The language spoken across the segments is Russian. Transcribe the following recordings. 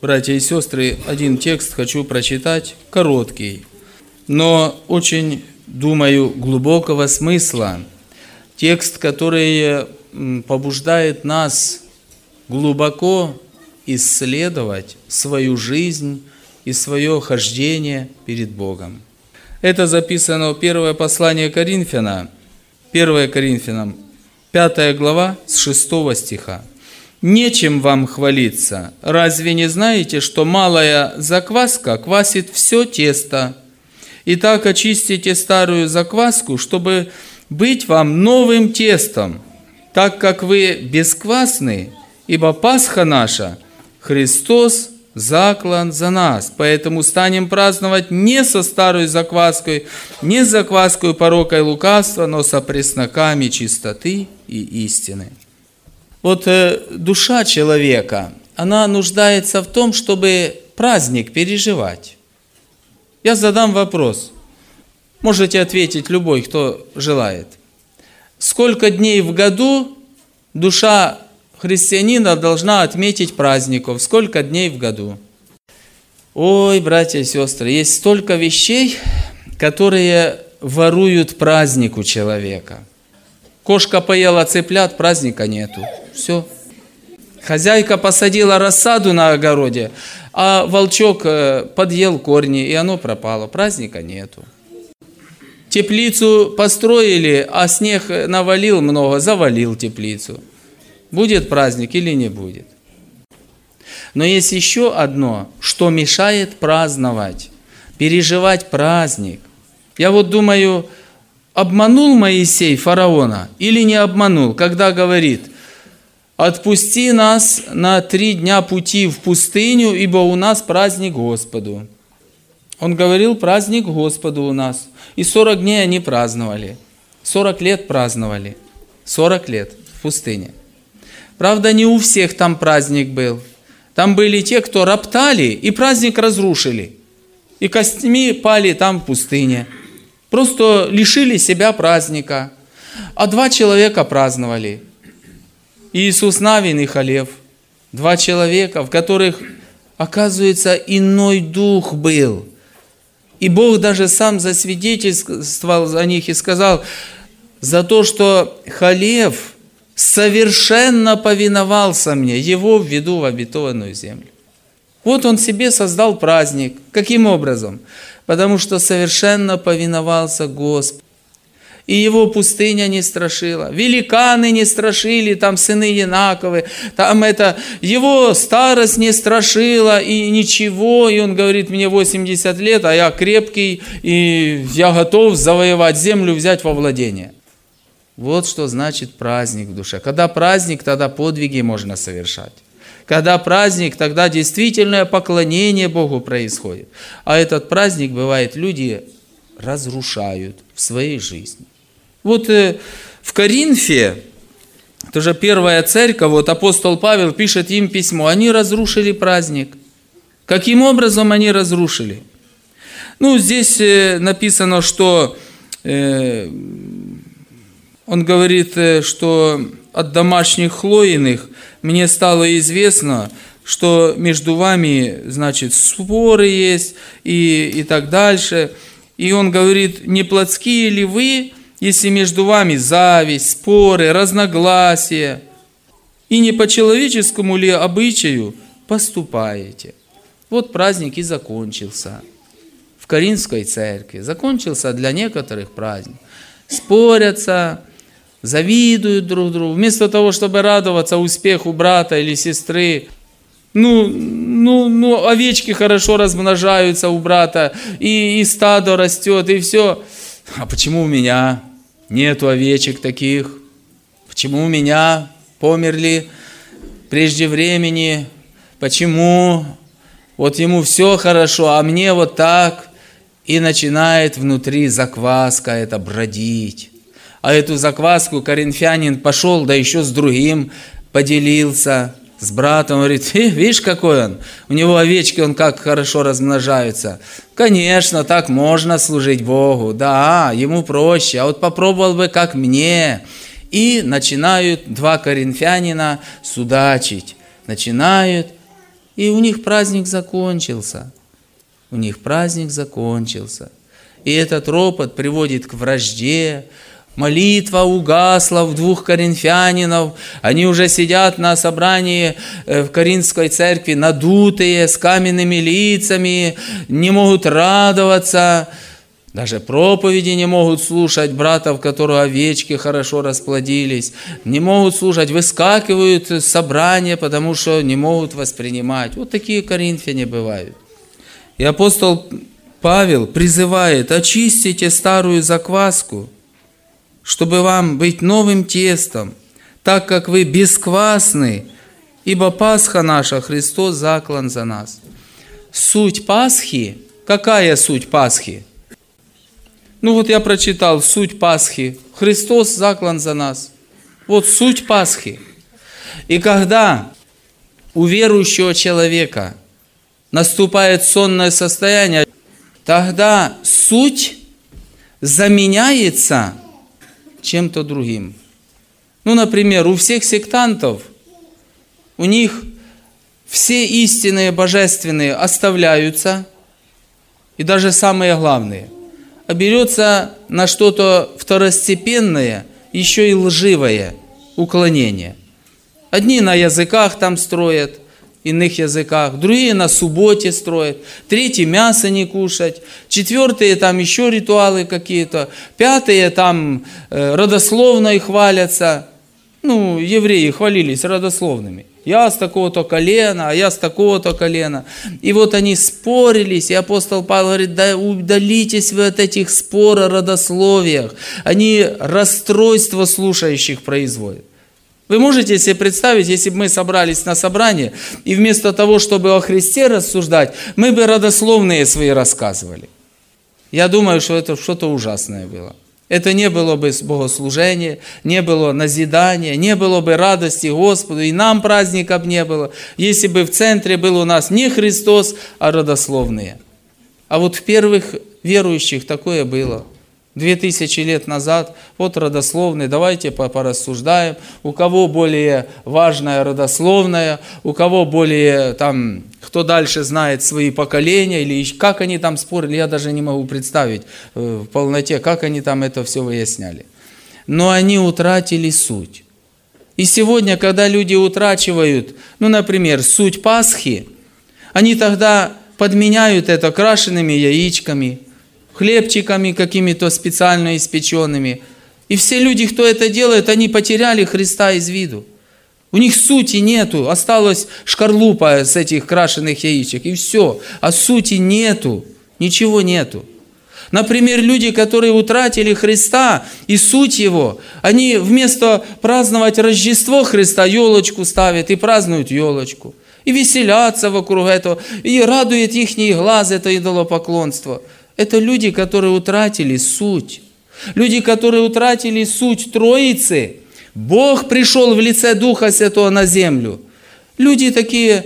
Братья и сестры, один текст хочу прочитать, короткий, но очень, думаю, глубокого смысла. Текст, который побуждает нас глубоко исследовать свою жизнь и свое хождение перед Богом. Это записано в первое послание Коринфянам, 1 Коринфянам, 5 глава, с 6 стиха. «Нечем вам хвалиться. Разве не знаете, что малая закваска квасит все тесто? Итак, очистите старую закваску, чтобы быть вам новым тестом, так как вы бесквасны, ибо Пасха наша, Христос заклан за нас. Поэтому станем праздновать не со старой закваской, не с закваской порока и лукавства, но со пресноками чистоты и истины». Вот душа человека, она нуждается в том, чтобы праздник переживать. Я задам вопрос. Можете ответить любой, кто желает. Сколько дней в году душа христианина должна отметить праздников? Сколько дней в году? Ой, братья и сестры, есть столько вещей, которые воруют праздник у человека. Кошка поела цыплят, праздника нету. Все. Хозяйка посадила рассаду на огороде, а волчок подъел корни, и оно пропало. Праздника нету. Теплицу построили, а снег навалил много, завалил теплицу. Будет праздник или не будет? Но есть еще одно, что мешает праздновать, переживать праздник. Я вот думаю, обманул Моисей фараона или не обманул, когда говорит: «Отпусти нас на 3 дня пути в пустыню, ибо у нас праздник Господу». Он говорил: праздник Господу у нас. И 40 дней они праздновали. 40 лет праздновали. 40 лет в пустыне. Правда, не у всех там праздник был. Там были те, кто роптали, и праздник разрушили. И костьми пали там в пустыне. Просто лишили себя праздника. А 2 человека праздновали. Иисус Навин и Халев. 2 человека, в которых, оказывается, иной дух был. И Бог даже сам засвидетельствовал за них и сказал: за то, что Халев совершенно повиновался мне, его введу в обетованную землю. Вот он себе создал праздник. Каким образом? Потому что совершенно повиновался Господу. И его пустыня не страшила. Великаны не страшили, там сыны Янаковы, там его старость не страшила, и ничего. И он говорит: мне 80 лет, а я крепкий, и я готов завоевать землю, взять во владение. Вот что значит праздник в душе. Когда праздник, тогда подвиги можно совершать. Когда праздник, тогда действительное поклонение Богу происходит. А этот праздник, бывает, люди разрушают в своей жизни. Вот в Коринфе, тоже первая церковь, вот апостол Павел пишет им письмо, они разрушили праздник. Каким образом они разрушили? Ну, здесь написано, что он говорит, что от домашних хлоиных мне стало известно, что между вами, значит, споры есть и так дальше. И он говорит: не плотские ли вы, если между вами зависть, споры, разногласия, и не по человеческому ли обычаю поступаете? Вот праздник и закончился в Коринфской церкви. Закончился для некоторых праздник. Спорятся, завидуют друг другу. Вместо того, чтобы радоваться успеху брата или сестры, овечки хорошо размножаются у брата, и стадо растет, и все. А почему у меня нету овечек таких? Почему у меня померли прежде времени? Почему? Вот ему все хорошо, а мне вот так. И начинает внутри закваска это бродить. А эту закваску коринфянин пошел, да еще с другим поделился, с братом, говорит: видишь, какой он, у него овечки, он как хорошо размножаются. Конечно, так можно служить Богу, да, ему проще, а вот попробовал бы, как мне. И начинают 2 коринфянина судачить, начинают И у них праздник закончился. У них праздник закончился. И этот ропот приводит к вражде. Молитва угасла в 2 коринфянинов. Они уже сидят на собрании в Коринфской церкви, надутые, с каменными лицами, не могут радоваться. Даже проповеди не могут слушать братов, которые овечки хорошо расплодились. Не могут слушать, выскакивают с собрания, потому что не могут воспринимать. Вот такие коринфяне бывают. И апостол Павел призывает: очистите старую закваску, чтобы вам быть новым тестом, так как вы бесквасны, ибо Пасха наша, Христос заклан за нас. Суть Пасхи, какая суть Пасхи? Ну вот я прочитал суть Пасхи. Христос заклан за нас. Вот суть Пасхи. И когда у верующего человека наступает сонное состояние, тогда суть заменяется чем-то другим. Ну, например, у всех сектантов, у них все истинные божественные оставляются, и даже самые главные, а берется на что-то второстепенное, еще и лживое уклонение. Одни на языках там строят, иных языках, другие на субботе строят, третьи мясо не кушать, четвертые там еще ритуалы какие-то, пятые там родословной хвалятся. Ну, евреи хвалились родословными. Я с такого-то колена, а я с такого-то колена. И вот они спорились, и апостол Павел говорит: да удалитесь вы от этих споров о родословиях. Они расстройство слушающих производят. Вы можете себе представить, если бы мы собрались на собрание, и вместо того, чтобы о Христе рассуждать, мы бы родословные свои рассказывали. Я думаю, что это что-то ужасное было. Это не было бы богослужения, не было назидания, не было бы радости Господу, и нам праздника бы не было, если бы в центре был у нас не Христос, а родословные. А вот в первых верующих такое было. 2000 лет назад, вот родословные, давайте порассуждаем, у кого более важная родословная, у кого более там, кто дальше знает свои поколения, или как они там спорили, я даже не могу представить в полноте, как они там это все выясняли. Но они утратили суть. И сегодня, когда люди утрачивают, ну, например, суть Пасхи, они тогда подменяют это крашенными яичками, хлебчиками какими-то специально испеченными. И все люди, кто это делает, они потеряли Христа из виду. У них сути нету, осталась шкарлупа с этих крашеных яичек, и все. А сути нету, ничего нету. Например, люди, которые утратили Христа и суть Его, они вместо праздновать Рождество Христа, елочку ставят и празднуют елочку. И веселятся вокруг этого, и радует их глаз это идолопоклонство. Это люди, которые утратили суть. Люди, которые утратили суть Троицы. Бог пришел в лице Духа Святого на землю. Люди такие,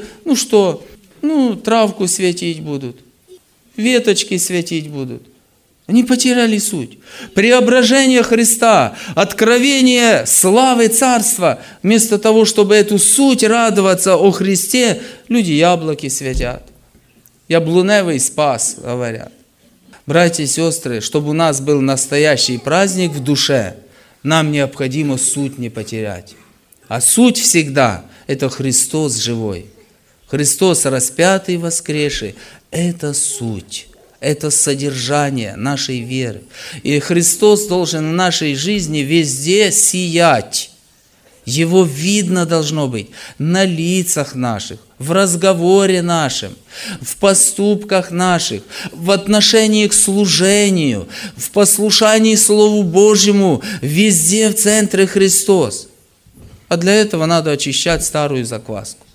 травку светить будут, веточки светить будут. Они потеряли суть. Преображение Христа, откровение славы Царства. Вместо того, чтобы эту суть радоваться о Христе, люди яблоки светят. Яблуневый спас, говорят. Братья и сестры, чтобы у нас был настоящий праздник в душе, нам необходимо суть не потерять. А суть всегда – это Христос живой. Христос распятый и воскресший – это суть, это содержание нашей веры. И Христос должен в нашей жизни везде сиять. Его видно должно быть на лицах наших, в разговоре нашем, в поступках наших, в отношении к служению, в послушании Слову Божьему, везде в центре Христос. А для этого надо очищать старую закваску.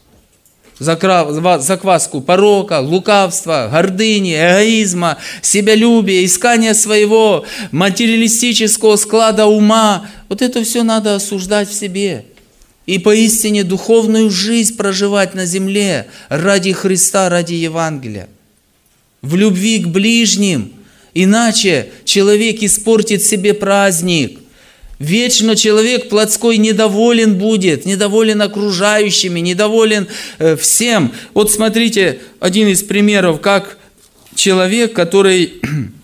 Закваску порока, лукавства, гордыни, эгоизма, себялюбия, искания своего материалистического склада ума. Вот это все надо осуждать в себе. И поистине духовную жизнь проживать на земле ради Христа, ради Евангелия. В любви к ближним. Иначе человек испортит себе праздник. Вечно человек плотской недоволен будет, недоволен окружающими, недоволен всем. Вот смотрите, один из примеров, как человек, который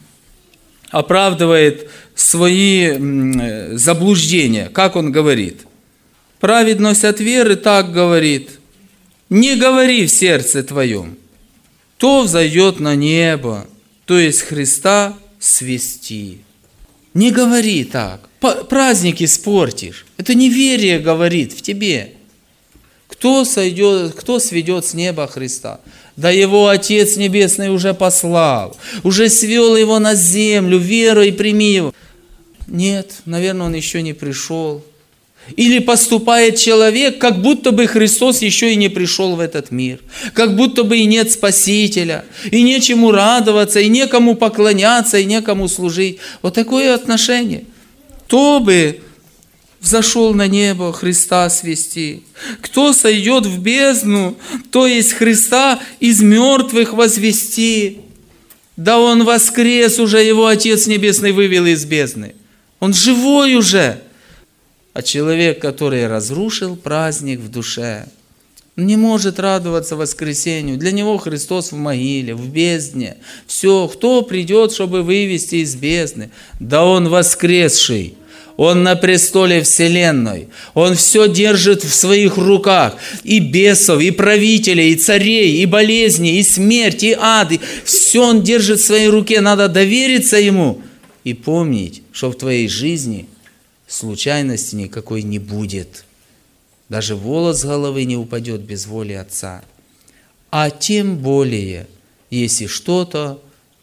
оправдывает свои заблуждения, как он говорит. Праведность от веры так говорит: не говори в сердце твоем, то взойдет на небо, то есть Христа свести. Не говори так. Праздник испортишь. Это неверие говорит в тебе. Кто сведет с неба Христа? Да его Отец Небесный уже послал, уже свел его на землю, веруй и прими его. Нет, наверное, он еще не пришел. Или поступает человек, как будто бы Христос еще и не пришел в этот мир. Как будто бы и нет Спасителя, и нечему радоваться, и некому поклоняться, и некому служить. Вот такое отношение. Кто бы взошел на небо Христа свести? Кто сойдет в бездну, то есть Христа из мертвых возвести? Да он воскрес уже, его Отец Небесный вывел из бездны. Он живой уже. А человек, который разрушил праздник в душе, не может радоваться воскресению. Для него Христос в могиле, в бездне. Все, кто придет, чтобы вывести из бездны? Да он воскресший. Он на престоле вселенной. Он все держит в своих руках. И бесов, и правителей, и царей, и болезни, и смерть, и ад. И все он держит в своей руке. Надо довериться ему и помнить, что в твоей жизни случайности никакой не будет. Даже волос с головы не упадет без воли Отца. А тем более, если что-то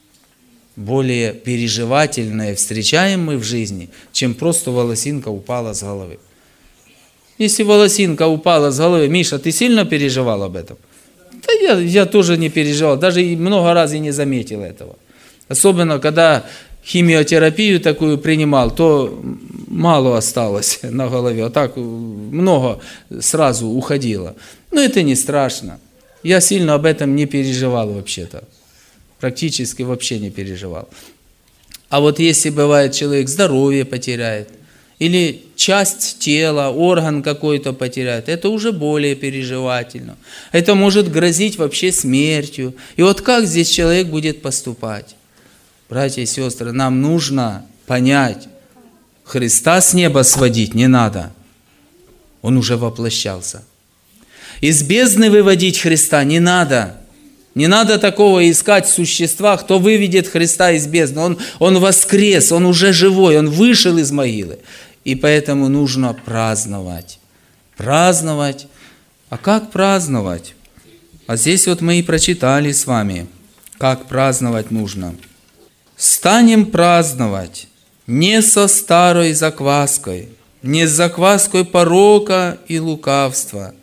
более переживательное встречаем мы в жизни, чем просто волосинка упала с головы. Если волосинка упала с головы, Миша, ты сильно переживал об этом? Да я тоже не переживал, даже много раз и не заметил этого. Особенно, когда химиотерапию такую принимал, то мало осталось на голове, а так много сразу уходило. Но это не страшно. Я сильно об этом не переживал вообще-то. Практически вообще не переживал. А вот если бывает, человек здоровье потеряет, или часть тела, орган какой-то потеряет, это уже более переживательно. Это может грозить вообще смертью. И вот как здесь человек будет поступать? Братья и сестры, нам нужно понять, Христа с неба сводить не надо. Он уже воплощался. Из бездны выводить Христа не надо. Не надо такого искать в существах, кто выведет Христа из бездны. Он воскрес, он уже живой, он вышел из могилы. И поэтому нужно праздновать. Праздновать. А как праздновать? А здесь вот мы и прочитали с вами, как праздновать нужно. Станем праздновать не со старой закваской, не с закваской порока и лукавства,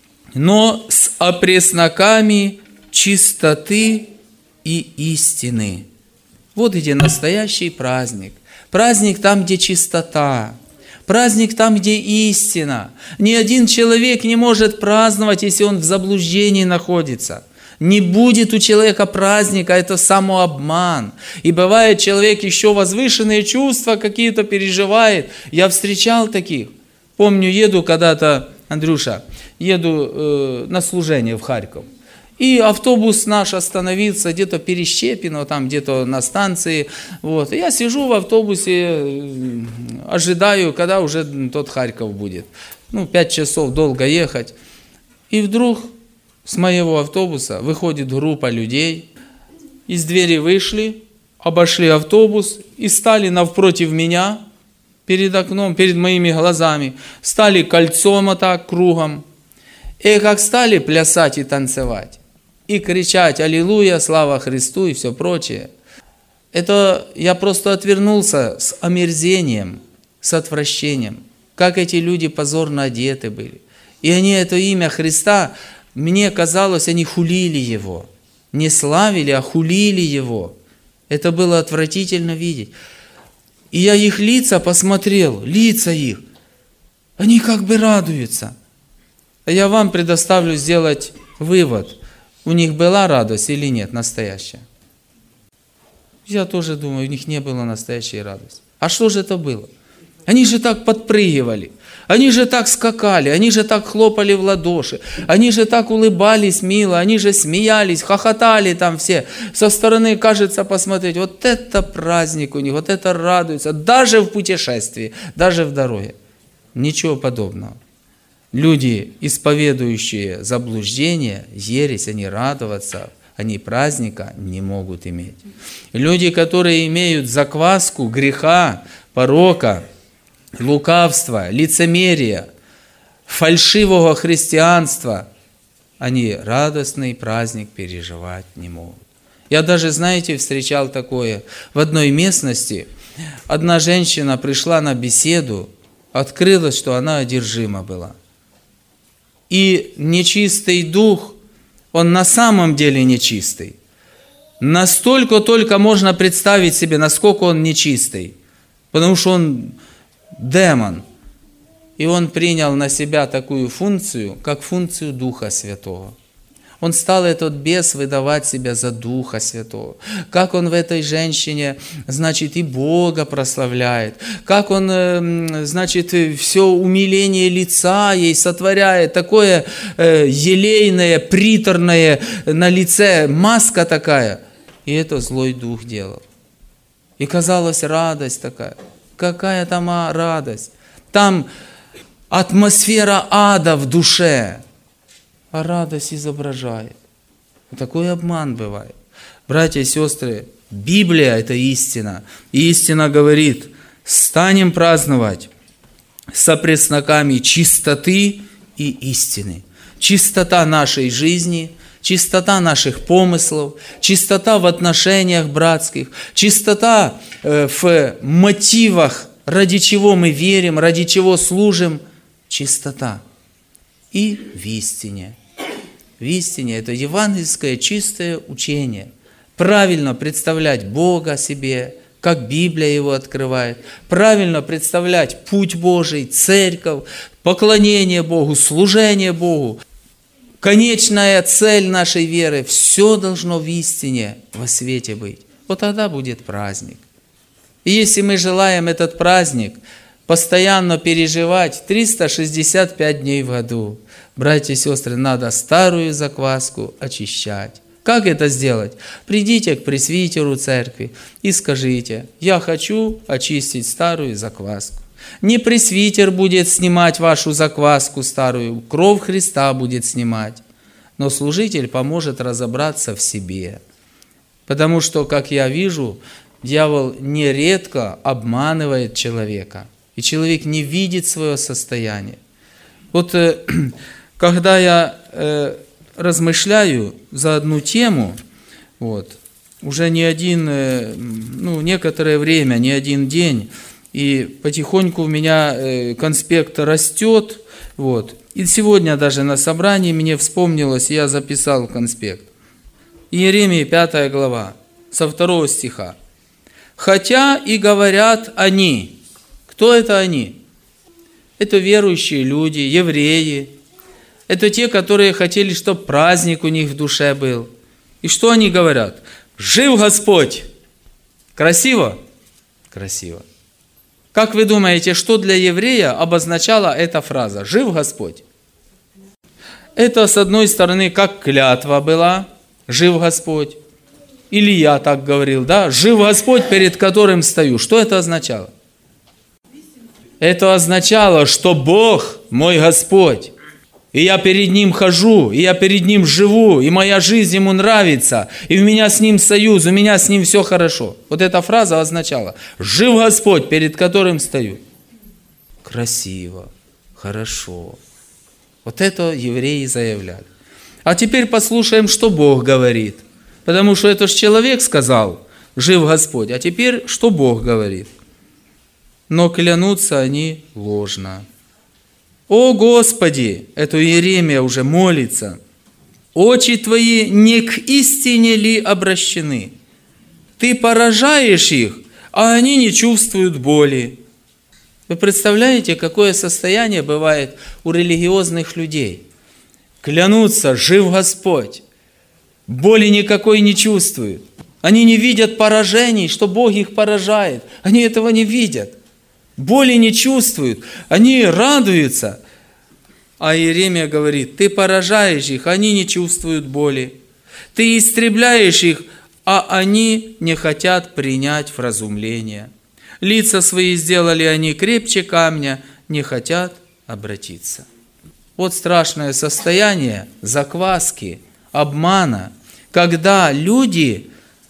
но с опресноками чистоты и истины. Вот где настоящий праздник. Праздник там, где чистота. Праздник там, где истина. Ни один человек не может праздновать, если он в заблуждении находится. Не будет у человека праздника, это самообман. И бывает, человек еще возвышенные чувства какие-то переживает. Я встречал таких. Помню, еду когда-то, Андрюша, еду на служение в Харьков. И автобус наш остановился где-то Перещепино, там где-то на станции. Вот. И я сижу в автобусе, ожидаю, когда уже тот Харьков будет. 5 часов долго ехать. И вдруг с моего автобуса выходит группа людей. Из двери вышли, обошли автобус и стали навпротив меня, перед окном, перед моими глазами. Стали кольцом вот так, кругом. И как стали плясать и танцевать. И кричать «Аллилуйя, слава Христу» и все прочее. Это я просто отвернулся с омерзением, с отвращением. Как эти люди позорно одеты были. И они это имя Христа, мне казалось, они хулили Его. Не славили, а хулили Его. Это было отвратительно видеть. И я их лица посмотрел, лица их. Они как бы радуются. А я вам предоставлю сделать вывод. У них была радость или нет настоящая? Я тоже думаю, у них не было настоящей радости. А что же это было? Они же так подпрыгивали, они же так скакали, они же так хлопали в ладоши, они же так улыбались мило, они же смеялись, хохотали там все. Со стороны кажется посмотреть, вот это праздник у них, вот это радуется, даже в путешествии, даже в дороге. Ничего подобного. Люди, исповедующие заблуждение, ересь, они радоваться, они праздника не могут иметь. Люди, которые имеют закваску греха, порока, лукавства, лицемерия, фальшивого христианства, они радостный праздник переживать не могут. Я даже, знаете, встречал такое. В одной местности одна женщина пришла на беседу, открылось, что она одержима была. И нечистый дух, он на самом деле нечистый. Настолько только можно представить себе, насколько он нечистый. Потому что он демон. И он принял на себя такую функцию, как функцию Духа Святого. Он стал, этот бес, выдавать себя за Духа Святого. Как он в этой женщине, значит, и Бога прославляет. Как он, значит, все умиление лица ей сотворяет. Такое елейное, приторное на лице, маска такая. И это злой дух делал. И казалось, радость такая. Какая там радость? Там атмосфера ада в душе. А радость изображает. Такой обман бывает. Братья и сестры, Библия – это истина. И истина говорит, станем праздновать со пресноками чистоты и истины. Чистота нашей жизни, чистота наших помыслов, чистота в отношениях братских, чистота в мотивах, ради чего мы верим, ради чего служим, чистота. И в истине. В истине это евангельское чистое учение. Правильно представлять Бога себе, как Библия его открывает. Правильно представлять путь Божий, церковь, поклонение Богу, служение Богу. Конечная цель нашей веры. Все должно в истине, во свете быть. Вот тогда будет праздник. И если мы желаем этот праздник постоянно переживать 365 дней в году, братья и сестры, надо старую закваску очищать. Как это сделать? Придите к пресвитеру церкви и скажите, я хочу очистить старую закваску. Не пресвитер будет снимать вашу закваску старую, кровь Христа будет снимать. Но служитель поможет разобраться в себе. Потому что, как я вижу, дьявол нередко обманывает человека. И человек не видит свое состояние. Вот когда я размышляю за одну тему, вот, уже не один, некоторое время, не один день, и потихоньку у меня конспект растет, вот. И сегодня даже на собрании мне вспомнилось, я записал конспект. Иеремии 5 глава, со 2 стиха. «Хотя и говорят они». Кто это они? Это верующие люди, евреи. Это те, которые хотели, чтобы праздник у них в душе был. И что они говорят? «Жив Господь!» Красиво? Красиво. Как вы думаете, что для еврея обозначала эта фраза «Жив Господь»? Это, с одной стороны, как клятва была «Жив Господь». Или я так говорил, да? «Жив Господь, перед которым стою». Что это означало? Это означало, что Бог мой Господь, и я перед Ним хожу, и я перед Ним живу, и моя жизнь Ему нравится, и у меня с Ним союз, у меня с Ним все хорошо. Вот эта фраза означала «Жив Господь, перед которым стою». Красиво, хорошо. Вот это евреи заявляли. А теперь послушаем, что Бог говорит. Потому что это же человек сказал «Жив Господь», а теперь что Бог говорит? Но клянутся они ложно. «О Господи!» Это Иеремия уже молится. «Очи Твои не к истине ли обращены? Ты поражаешь их, а они не чувствуют боли». Вы представляете, какое состояние бывает у религиозных людей? Клянутся, жив Господь. Боли никакой не чувствуют. Они не видят поражений, что Бог их поражает. Они этого не видят. боли не чувствуют, они радуются. А Иеремия говорит: ты поражаешь их, они не чувствуют боли. Ты истребляешь их, а они не хотят принять вразумление. Лица свои сделали они крепче камня, не хотят обратиться. Вот страшное состояние закваски, обмана, когда люди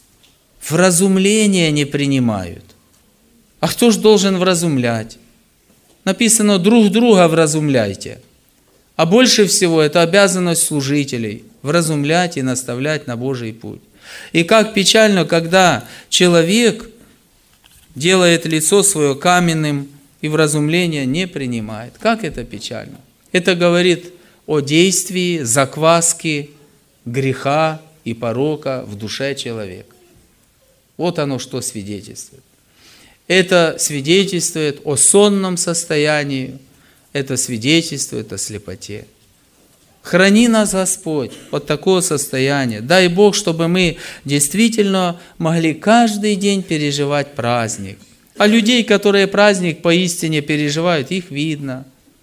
вразумление не принимают. А кто ж должен вразумлять? Написано: друг друга вразумляйте. А больше всего это обязанность служителей – вразумлять и наставлять на Божий путь. И как печально, когда человек делает лицо свое каменным и вразумление не принимает. Как это печально. Это говорит о действии закваски, греха и порока в душе человека. Вот оно что свидетельствует. Это свидетельствует о сонном состоянии, это свидетельствует о слепоте. Храни нас, Господь, от такого состояния. Дай Бог, чтобы мы действительно могли каждый день переживать праздник. А людей, которые праздник поистине переживают, их видно.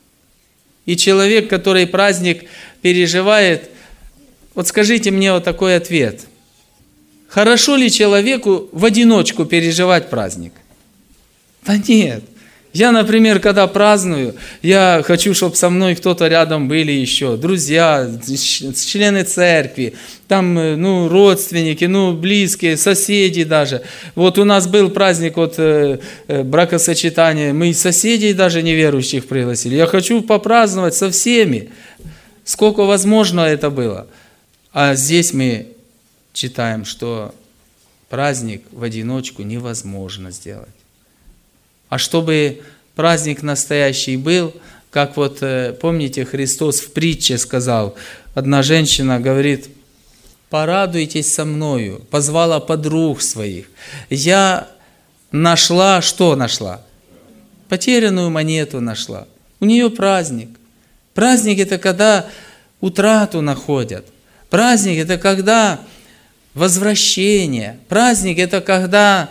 И человек, который праздник переживает, вот скажите мне вот такой ответ. Хорошо ли человеку в одиночку переживать праздник? Да нет. Я, например, когда праздную, я хочу, чтобы со мной кто-то рядом были еще, друзья, члены церкви, там, родственники, близкие, соседи даже. Вот у нас был праздник бракосочетания, мы соседей даже неверующих пригласили. Я хочу попраздновать со всеми, сколько возможно это было. А здесь мы читаем, что праздник в одиночку невозможно сделать. А чтобы праздник настоящий был, как помните, Христос в притче сказал, одна женщина говорит: порадуйтесь со мною, позвала подруг своих. Я нашла, что нашла? Потерянную монету нашла. У нее праздник. Праздник – это когда утрату находят. Праздник – это когда возвращение. Праздник – это когда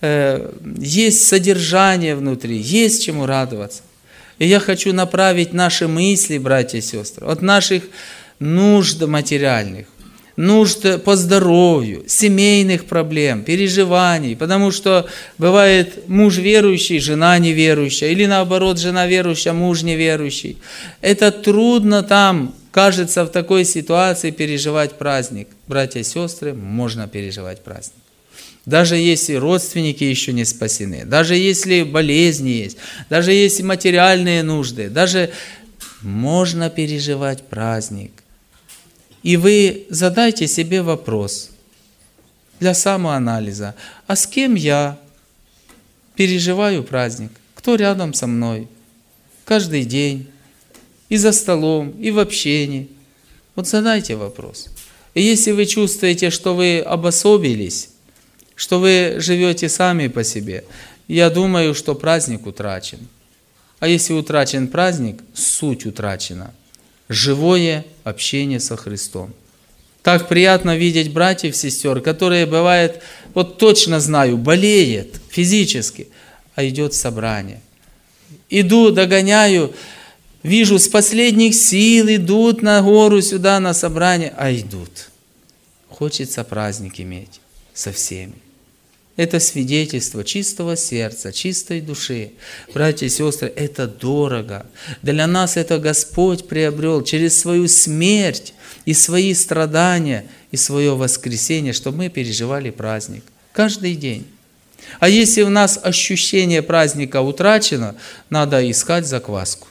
есть содержание внутри, есть чему радоваться. И я хочу направить наши мысли, братья и сестры, от наших нужд материальных, нужд по здоровью, семейных проблем, переживаний. Потому что бывает муж верующий, жена неверующая, или наоборот, жена верующая, муж неверующий. Это трудно там, кажется, в такой ситуации переживать праздник. Братья и сестры, можно переживать праздник. Даже если родственники еще не спасены, даже если болезни есть, даже если материальные нужды, даже можно переживать праздник. И вы задайте себе вопрос для самоанализа: а с кем я переживаю праздник? Кто рядом со мной? Каждый день, и за столом, и в общении. Вот задайте вопрос. И если вы чувствуете, что вы обособились, что вы живете сами по себе, я думаю, что праздник утрачен. А если утрачен праздник, суть утрачена. Живое общение со Христом. Так приятно видеть братьев, сестер, которые, бывает, вот точно знаю, болеет физически, а идет собрание. Иду, догоняю, вижу, с последних сил идут на гору сюда, на собрание, а идут. Хочется праздник иметь со всеми. Это свидетельство чистого сердца, чистой души. Братья и сестры, это дорого. Для нас это Господь приобрел через свою смерть и свои страдания, и свое воскресение, чтобы мы переживали праздник каждый день. А если у нас ощущение праздника утрачено, надо искать закваску.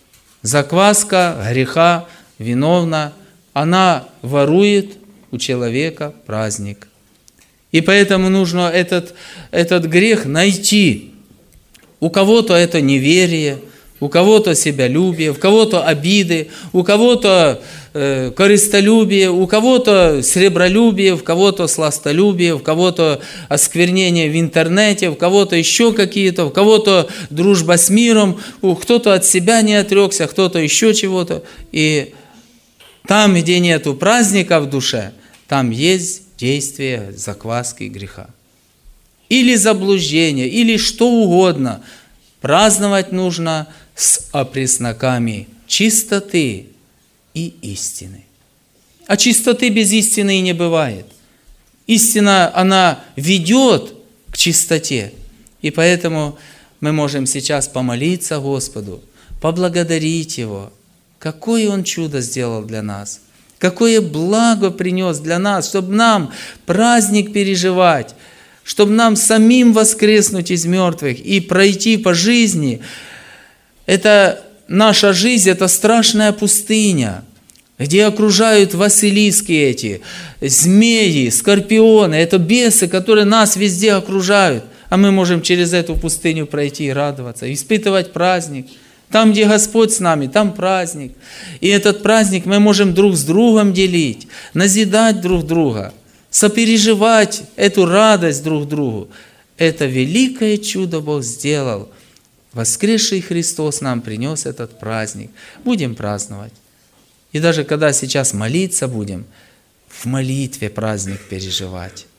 Закваска греха виновна, она ворует у человека праздник. И поэтому нужно этот грех найти. У кого-то это неверие, у кого-то себялюбие, у кого-то обиды, у кого-то корыстолюбие, у кого-то сребролюбие, у кого-то сластолюбие, у кого-то осквернение в интернете, у кого-то еще какие-то, у кого-то дружба с миром, кто-то от себя не отрекся, кто-то еще чего-то. И там, где нету праздника в душе, там есть действие закваски греха. Или заблуждение, или что угодно. Праздновать нужно с опресноками чистоты и истины. А чистоты без истины и не бывает. Истина, она ведет к чистоте. И поэтому мы можем сейчас помолиться Господу, поблагодарить Его. Какое Он чудо сделал для нас. Какое благо принес для нас, чтобы нам праздник переживать, чтобы нам самим воскреснуть из мертвых и пройти по жизни. Это наша жизнь, это страшная пустыня, где окружают василиски эти, змеи, скорпионы, это бесы, которые нас везде окружают. А мы можем через эту пустыню пройти и радоваться, испытывать праздник. Там, где Господь с нами, там праздник. И этот праздник мы можем друг с другом делить, назидать друг друга, сопереживать эту радость друг другу. Это великое чудо Бог сделал. Воскресший Христос нам принес этот праздник. Будем праздновать. И даже когда сейчас молиться будем, в молитве праздник переживать.